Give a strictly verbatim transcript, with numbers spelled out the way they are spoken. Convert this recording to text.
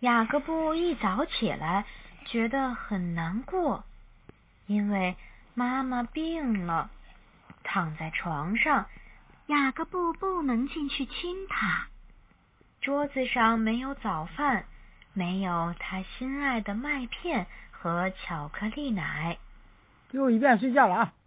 雅各布一早起来觉得很难过，因为妈妈病了，躺在床上，雅各布不能进去亲她。桌子上没有早饭，没有他心爱的麦片和巧克力奶。 最后一遍睡觉了啊！